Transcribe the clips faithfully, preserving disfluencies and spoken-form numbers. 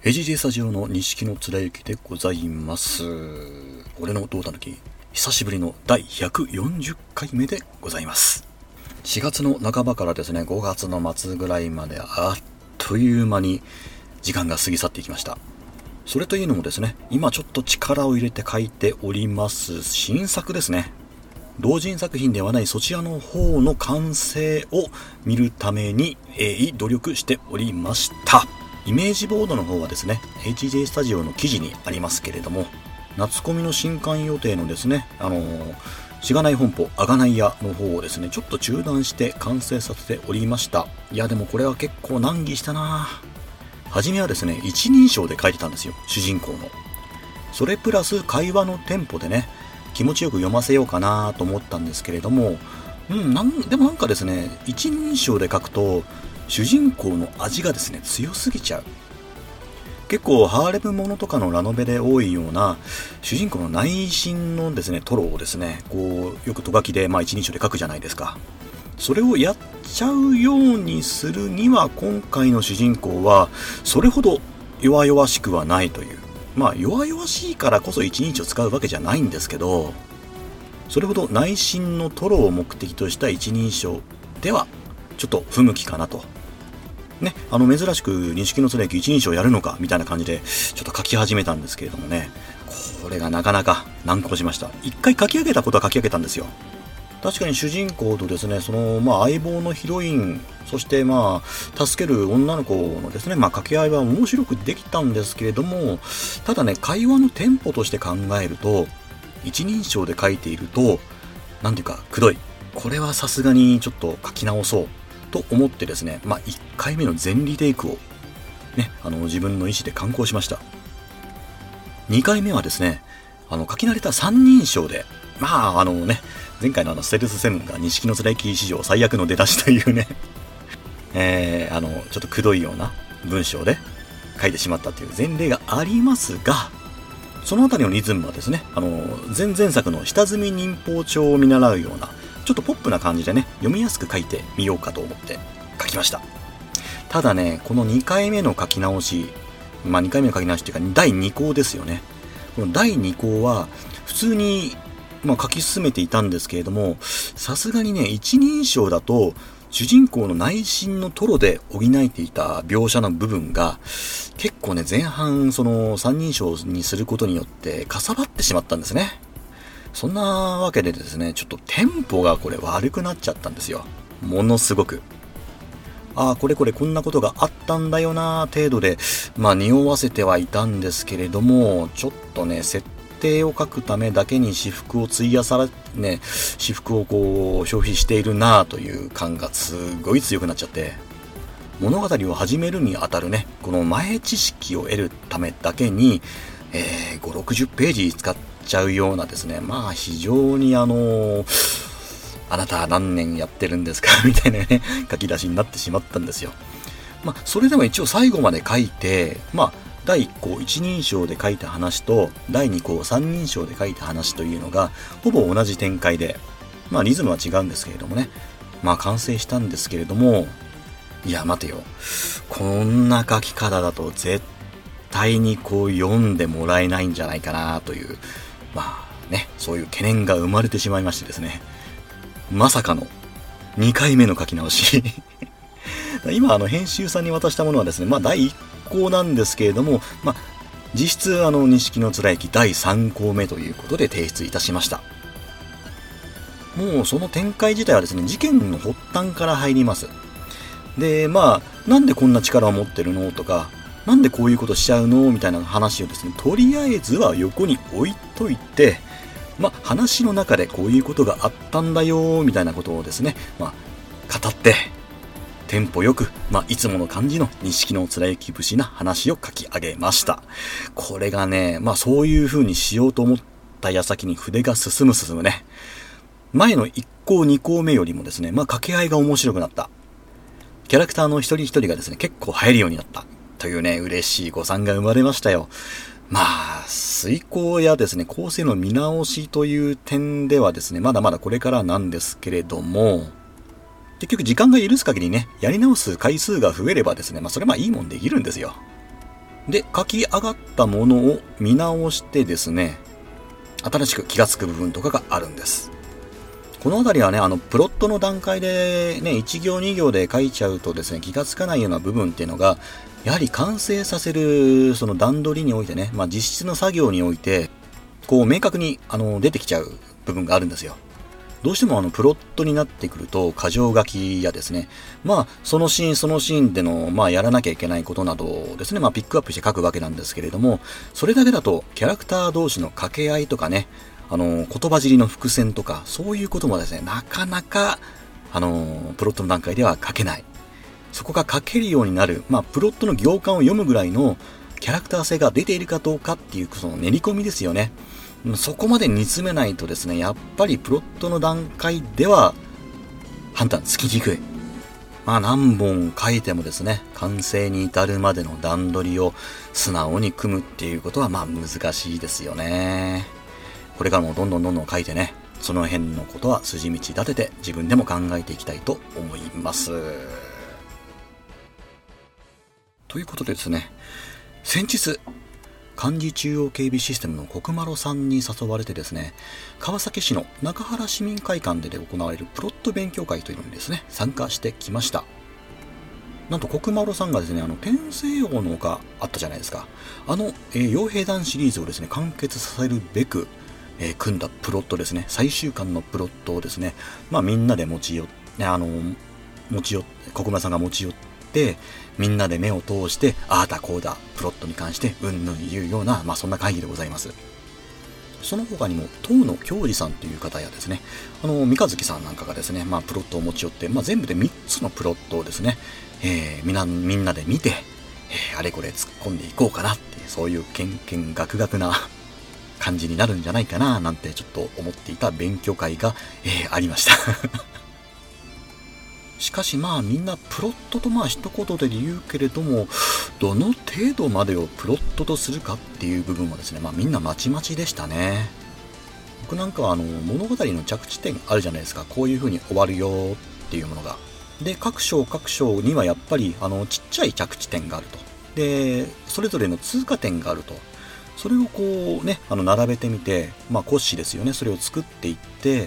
エージージェー スタジオの錦野貫之でございます。俺の胴たぬき、久しぶりのだいひゃくよんじゅっかいめでございます。しがつの半ばからですね、ごがつの末ぐらいまであっという間に時間が過ぎ去っていきました。それというのもですね、今ちょっと力を入れて書いております新作ですね。同人作品ではないそちらの方の完成を見るために鋭意努力しておりました。イメージボードの方はですね、エイチジェー スタジオの記事にありますけれども、夏コミの新刊予定のですね、あのー、しがない本舗あがない屋の方をですね、ちょっと中断して完成させておりました。いやでもこれは結構難儀したな。初めはですね、一人称で書いてたんですよ、主人公の。それプラス会話のテンポでね、気持ちよく読ませようかなと思ったんですけれども、うんなんでもなんかですね、一人称で書くと主人公の味がですね強すぎちゃう。結構ハーレムものとかのラノベで多いような主人公の内心のですねトロをですね、こうよくとがきでまあ一人称で書くじゃないですか。それをやっちゃうようにするには、今回の主人公はそれほど弱々しくはないという、まあ弱々しいからこそ一人称を使うわけじゃないんですけど、それほど内心のトロを目的とした一人称ではちょっと不向きかなとね、あの珍しく錦野貫之一人称やるのかみたいな感じでちょっと書き始めたんですけれどもね、これがなかなか難航しました。一回書き上げたことは書き上げたんですよ。確かに主人公とですね、そのまあ相棒のヒロイン、そしてまあ助ける女の子のですね、まあ掛け合いは面白くできたんですけれども、ただね、会話のテンポとして考えると一人称で書いているとなんていうかくどい。これはさすがにちょっと書き直そうと思ってですね、まあ、いっかいめの全リテイクを、ね、あの自分の意思で敢行しました。にかいめはですね、あの書き慣れた三人称で、まああのね、前回のあのステルスセブンが錦野貫之史上最悪の出だしというね、えー、あのちょっとくどいような文章で書いてしまったという前例がありますが、そのあたりのリズムはですね、あの前々作の下積み忍法帳を見習うようなちょっとポップな感じでね、読みやすく書いてみようかと思って書きました。ただね、このにかいめの書き直し、まあにかいめの書き直しっていうかだいに項ですよね。このだいに項は普通に、まあ、書き進めていたんですけれども、さすがにね、一人称だと主人公の内心のトロで補えていた描写の部分が結構ね、前半その三人称にすることによってかさばってしまったんですね。そんなわけでですね、ちょっとテンポがこれ悪くなっちゃったんですよ。ものすごく。ああ、これこれこんなことがあったんだよな程度で、まあ匂わせてはいたんですけれども、ちょっとね、設定を書くためだけに私服を費やされ、ね、私服をこう消費しているなという感がすごい強くなっちゃって、物語を始めるにあたるね、この前知識を得るためだけに、えー、ご、ろくじゅっページ使ってちゃうようなですね、まあ非常にあのー、あなた何年やってるんですかみたいなね書き出しになってしまったんですよ。まあそれでも一応最後まで書いて、まあだいいっ項一人称で書いた話とだいに項三人称で書いた話というのがほぼ同じ展開で、まあリズムは違うんですけれどもね、まあ完成したんですけれども、いや待てよ、こんな書き方だと絶対にこう読んでもらえないんじゃないかなという、まあね、そういう懸念が生まれてしまいましてですね、まさかのにかいめの書き直し今あの編集さんに渡したものはですね、まあだいいっ項なんですけれども、まあ実質あの錦野貫之だいさん項目ということで提出いたしました。もうその展開自体はですね、事件の発端から入ります。で、まあなんでこんな力を持ってるのとか、なんでこういうことしちゃうのみたいな話をですね、とりあえずは横に置いといて、まあ話の中でこういうことがあったんだよみたいなことをですね、まあ語ってテンポよく、まあいつもの感じの錦野貫之節な話を書き上げました。これがね、まあそういう風にしようと思った矢先に筆が進む進むね。前のいっ項に項目よりもですね、まあ掛け合いが面白くなった。キャラクターの一人一人がですね、結構入るようになった。というね、嬉しい誤算が生まれましたよ。まあ、遂行やですね、構成の見直しという点ではですね、まだまだこれからなんですけれども、結局時間が許す限りね、やり直す回数が増えればですね、まあそれまあいいもんできるんですよ。 で、書き上がったものを見直してですね、新しく気がつく部分とかがあるんです。このあたりはね、あの、プロットの段階でね、いち行に行で書いちゃうとですね、気がつかないような部分っていうのが、やはり完成させる、その段取りにおいてね、まあ実質の作業において、こう明確に、あの、出てきちゃう部分があるんですよ。どうしてもあの、プロットになってくると、箇条書きやですね、まあ、そのシーンそのシーンでの、まあ、やらなきゃいけないことなどですね、まあ、ピックアップして書くわけなんですけれども、それだけだと、キャラクター同士の掛け合いとかね、あの、言葉尻の伏線とか、そういうこともですね、なかなか、あの、プロットの段階では書けない。そこが書けるようになる、まあ、プロットの行間を読むぐらいのキャラクター性が出ているかどうかっていう、その練り込みですよね。そこまで煮詰めないとですね、やっぱりプロットの段階では判断つきにくい。まあ何本書いてもですね、完成に至るまでの段取りを素直に組むっていうことはまあ難しいですよね。これからもどんどんどんどん書いてね、その辺のことは筋道立てて自分でも考えていきたいと思います。ということでですね、先日、漢字中央警備システムの国丸さんに誘われてですね、川崎市の中原市民会館で行われるプロット勉強会というのにですね、参加してきました。なんと国丸さんがですね、あの、天聖王のがあったじゃないですか。あの、えー、傭兵団シリーズをですね、完結させるべく、えー、組んだプロットですね、最終巻のプロットをですね、まあみんなで持ち寄って、あの、持ち寄って、国丸さんが持ち寄って、でみんなで目を通してああだこうだプロットに関してうんぬん言うような、まあそんな会議でございます。その他にも東野京二さんという方やですね、あの三日月さんなんかがですね、まあプロットを持ち寄って、まあ全部でみっつのプロットをですね、えー、みんなみんなで見て、えー、あれこれ突っ込んでいこうかなっていう、そういうけんけんがくがくな感じになるんじゃないかななんてちょっと思っていた勉強会が、えー、ありました。しかしまあみんなプロットとまあ一言で言うけれども、どの程度までをプロットとするかっていう部分はですね、まあみんなまちまちでしたね。僕なんかはあの物語の着地点あるじゃないですか。こういう風に終わるよっていうものが。で、各章各章にはやっぱりあのちっちゃい着地点があると。で、それぞれの通過点があると。それをこうね、あの並べてみて、まあ骨子ですよね。それを作っていって、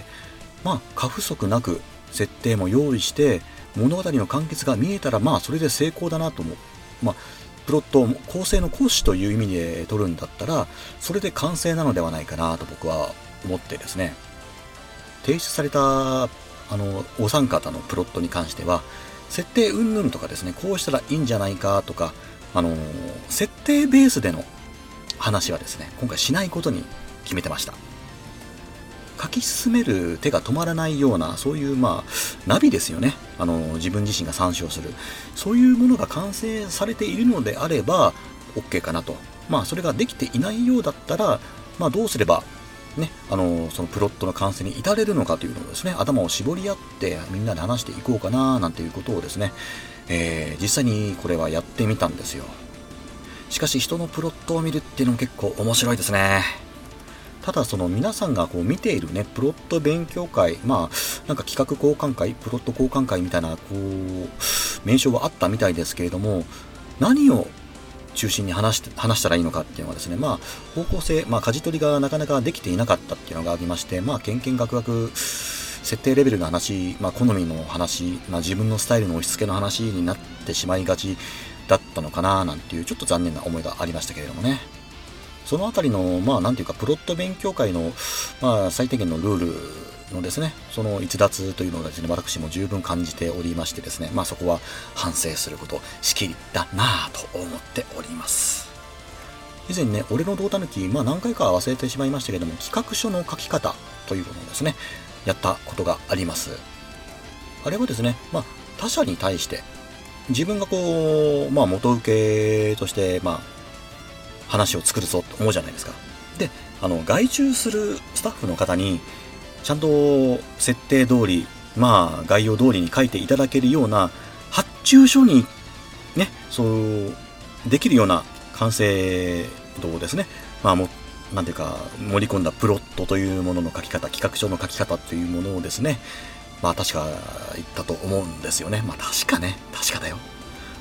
まあ過不足なく設定も用意して物語の完結が見えたらまあそれで成功だなと思う。まあプロット構成の講師という意味で取るんだったらそれで完成なのではないかなと僕は思ってですね、提出されたあのお三方のプロットに関しては設定云々とかですね、こうしたらいいんじゃないかとか、あの設定ベースでの話はですね今回しないことに決めてました。書き進める手が止まらないような、そういうまあナビですよね。あの自分自身が参照する、そういうものが完成されているのであれば OK かなと。まあそれができていないようだったら、まあどうすればね、あのそのプロットの完成に至れるのかというのをですね、頭を絞り合ってみんなで話していこうかななんていうことをですね、えー、実際にこれはやってみたんですよ。しかし人のプロットを見るっていうのも結構面白いですね。ただその皆さんがこう見ているね、プロット勉強会、まあなんか企画交換会、プロット交換会みたいなこう名称はあったみたいですけれども、何を中心に話して話したらいいのかっていうのはですね、まあ方向性、まあ舵取りがなかなかできていなかったっていうのがありまして、まあけんけんがくがく設定レベルの話、まあ好みの話、まあ自分のスタイルの押し付けの話になってしまいがちだったのかななんていうちょっと残念な思いがありましたけれどもね。そのあたりの、まあ、なんていうか、プロット勉強会の、まあ、最低限のルールのですね、その逸脱というのをですね、私も十分感じておりましてですね、まあ、そこは反省することしきりだなぁと思っております。以前ね、俺の胴たぬき、まあ、何回か忘れてしまいましたけども、企画書の書き方というものをですね、やったことがあります。あれはですね、まあ、他者に対して、自分がこう、まあ、元請けとして、まあ、話を作るぞと思うじゃないですか。で、あの外注するスタッフの方にちゃんと設定通り、まあ概要通りに書いていただけるような発注書にね、そうできるような完成度をですね、まあもなんていうか盛り込んだプロットというものの書き方、企画書の書き方というものをですね、まあ確か言ったと思うんですよね。まあ確かね、確かだよ。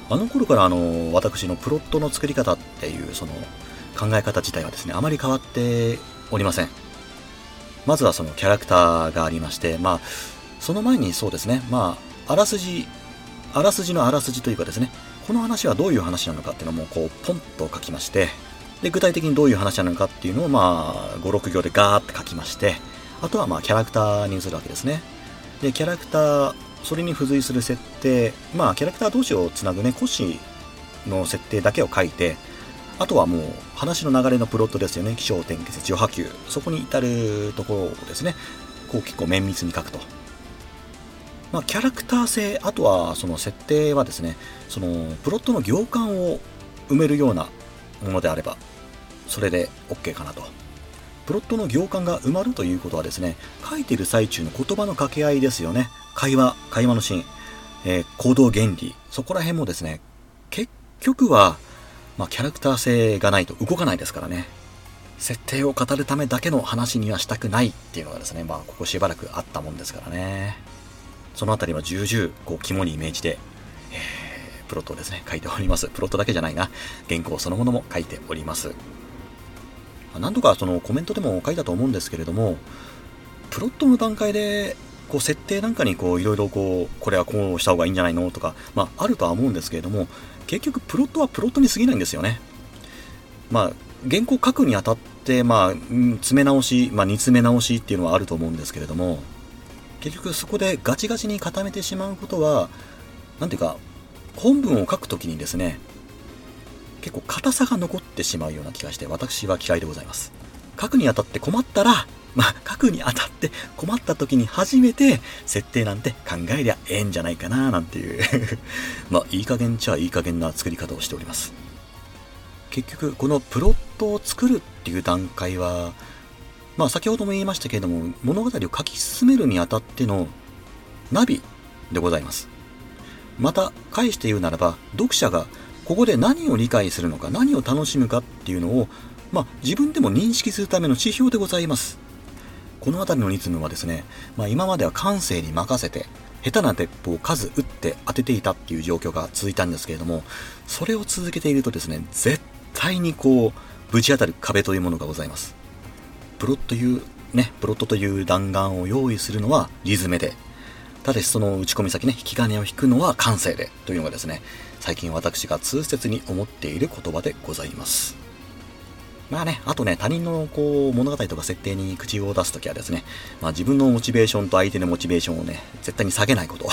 あの頃からあの私のプロットの作り方っていうその考え方自体はですね、あまり変わっておりません。まずはそのキャラクターがありまして、まあその前にそうですね、まああらすじあらすじのあらすじというかですね、この話はどういう話なのかっていうのもこうポンと書きまして、で具体的にどういう話なのかっていうのをまあご、ろく行でガーって書きまして、あとはまあキャラクターに移るわけですね。でキャラクター、それに付随する設定、まあキャラクター同士をつなぐね、骨子の設定だけを書いて、あとはもう話の流れのプロットですよね。起承転結序波及、そこに至るところをですね、こう結構綿密に書くと。まあキャラクター性、あとはその設定はですね、そのプロットの行間を埋めるようなものであればそれで OK かなと。プロットの行間が埋まるということはですね、書いている最中の言葉の掛け合いですよね。会話、会話のシーン、えー、行動原理、そこら辺もですね、結局は、まあ、キャラクター性がないと動かないですからね。設定を語るためだけの話にはしたくないっていうのがですね、まあここしばらくあったもんですからね。そのあたりは重々こう肝に銘じて、えー、プロットをですね書いております。プロットだけじゃないな、原稿そのものも書いております。何度かそのコメントでも書いたと思うんですけれども、プロットの段階でこう設定なんかにこういろいろこうこれはこうした方がいいんじゃないのとか、まああるとは思うんですけれども、結局プロットはプロットに過ぎないんですよね。まあ原稿書くにあたってまあ詰め直し、まあ煮詰め直しっていうのはあると思うんですけれども、結局そこでガチガチに固めてしまうことは、なんていうか本文を書くときにですね、結構硬さが残ってしまうような気がして、私は嫌いでございます。書くにあたって困ったら、まあ書くにあたって困った時に初めて設定なんて考えりゃええんじゃないかななんていうまあいい加減っちゃいい加減な作り方をしております。結局このプロットを作るっていう段階は、まあ先ほども言いましたけれども、物語を書き進めるにあたってのナビでございます。また返して言うならば、読者がここで何を理解するのか、何を楽しむかっていうのを、まあ、自分でも認識するための指標でございます。この辺りのリズムはですね、まあ、今までは感性に任せて下手な鉄砲を数打って当てていたっていう状況が続いたんですけれども、それを続けているとですね、絶対にこうぶち当たる壁というものがございます。プロットというね、プロットという弾丸を用意するのはリズムで、ただしその打ち込み先ね、引き金を引くのは感性でというのがですね、最近私が痛切に思っている言葉でございます。まあね、あとね、他人のこう物語とか設定に口を出すときはですね、まあ自分のモチベーションと相手のモチベーションをね、絶対に下げないこと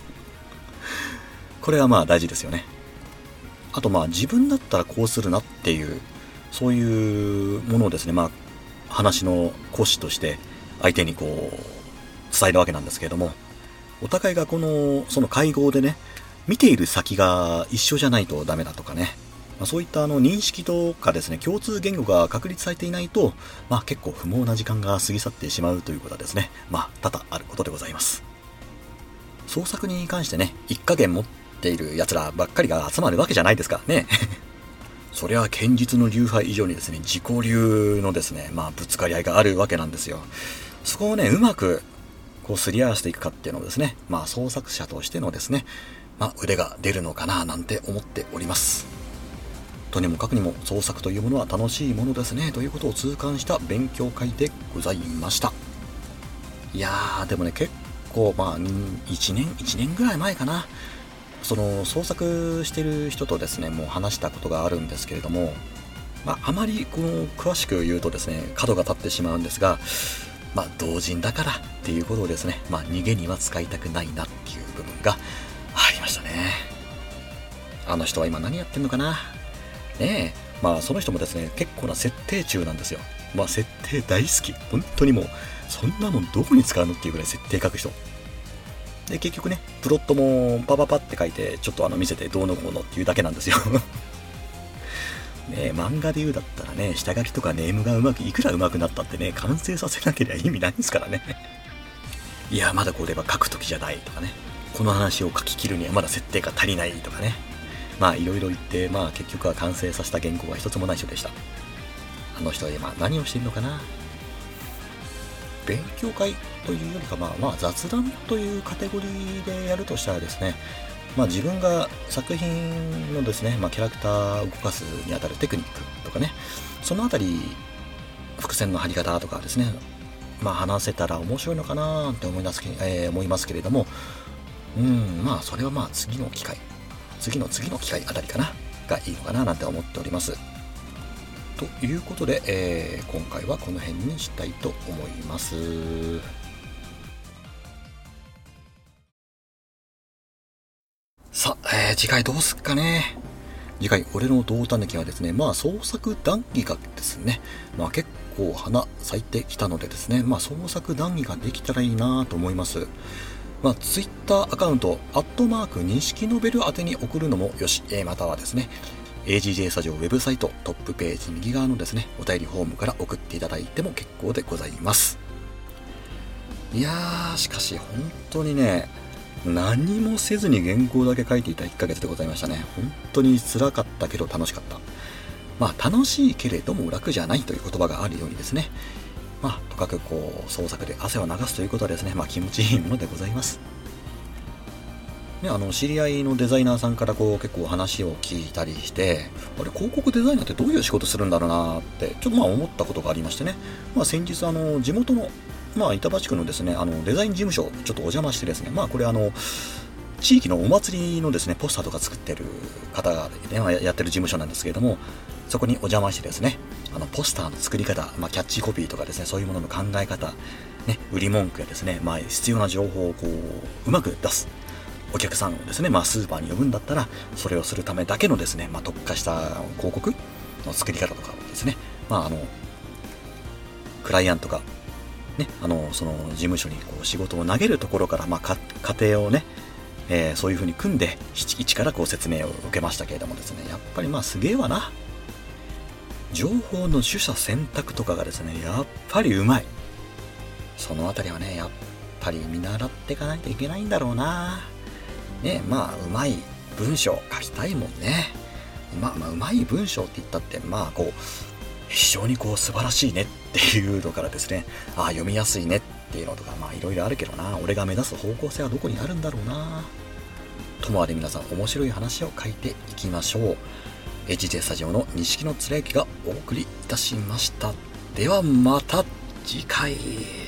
これはまあ大事ですよね。あとまあ自分だったらこうするなっていうそういうものをですね、まあ話の骨子として相手にこう伝えるわけなんですけれども、お互いがこのその会合でね、見ている先が一緒じゃないとダメだとかね、まあ、そういったあの認識とかですね、共通言語が確立されていないと、まあ結構不毛な時間が過ぎ去ってしまうということはですね、まあ多々あることでございます。創作に関してね、一加減持っている奴らばっかりが集まるわけじゃないですからね。そりゃ剣術の流派以上にですね、自己流のですね、まあぶつかり合いがあるわけなんですよ。そこをね、うまくこうすり合わせていくかっていうのをですね、まあ創作者としてのですね、まあ腕が出るのかななんて思っております。とにもかくにも創作というものは楽しいものですねということを痛感した勉強会でございました。いやーでもね、結構まあいちねんいちねんぐらい前かな、その創作してる人とですねもう話したことがあるんですけれども、まああまりこの詳しく言うとですね角が立ってしまうんですが、まあ同人だからっていうことをですね、まあ逃げには使いたくないなっていう部分がありましたね。あの人は今何やってんのかなねえ。まあその人もですね結構な設定中なんですよ。まあ設定大好き、本当にもうそんなもんどこに使うのっていうぐらい設定書く人で、結局ねプロットもパパパって書いてちょっとあの見せてどうのこうのっていうだけなんですよねえ、漫画で言うだったらね、下書きとかネームがうまくいくらうまくなったってね、完成させなければ意味ないんですからねいやまだこれは書く時じゃないとかね、この話を書き切るにはまだ設定が足りないとかね、まあいろいろ言って、まあ結局は完成させた原稿は一つもない人でした。あの人は今何をしてるのかな。勉強会というよりかまあまあ雑談というカテゴリーでやるとしたらですね、 まあ、自分が作品のですね、まあ、キャラクターを動かすにあたるテクニックとかね、そのあたり伏線の張り方とかですね、まあ、話せたら面白いのかなって思います、えー、思いますけれども、うんまあそれはまあ次の機会次の次の機会あたりかながいいのかななんて思っております。ということで、えー、今回はこの辺にしたいと思います。さあ、えー、次回どうすっかね。次回俺の胴たぬきはですね、まあ創作談義がですね、まあ結構花咲いてきたのでですね、まあ創作談義ができたらいいなと思います。まあ、ツイッターアカウント、アットマーク、錦ノベル宛てに送るのもよし、えー、またはですね、エージージェー スタジオウェブサイトトップページ右側のですね、お便りフォームから送っていただいても結構でございます。いやー、しかし本当にね、何もせずに原稿だけ書いていたいっかげつでございましたね。本当に辛かったけど楽しかった。まあ、楽しいけれども楽じゃないという言葉があるようにですね、まあ、とかくこう創作で汗を流すということはですね、まあ、気持ちいいものでございます。ね、あの知り合いのデザイナーさんからこう結構話を聞いたりして、あれ広告デザイナーってどういう仕事するんだろうなってちょっとまあ思ったことがありましてね、まあ、先日あの地元の、まあ、板橋区のですねあのデザイン事務所ちょっとお邪魔してですね、まあこれあの地域のお祭りのですねポスターとか作ってる方が、ね、やってる事務所なんですけれども、そこにお邪魔してですね、あのポスターの作り方、まあ、キャッチコピーとかですね、そういうものの考え方、ね、売り文句やですね、まあ、必要な情報をこううまく出すお客さんをですね、まあ、スーパーに呼ぶんだったらそれをするためだけのですね、まあ、特化した広告の作り方とかをですね、まあ、あのクライアントが、ね、あのその事務所にこう仕事を投げるところから、まあ、か家庭をね、えー、そういう風に組んで一からこう説明を受けましたけれどもですね、やっぱりまあすげえわな。情報の取捨選択とかがですね、やっぱりうまい。そのあたりはね、やっぱり見習っていかないといけないんだろうな。ね、まあうまい文章書きたいもんね。まあまあうまい文章って言ったってまあこう非常にこう素晴らしいねっていうのからですね、ああ読みやすいねっていうのとかまあいろいろあるけどな。俺が目指す方向性はどこにあるんだろうな。ともあれ皆さん面白い話を書いていきましょう。エイチジェー スタジオの錦野貫之がお送りいたしました。ではまた次回。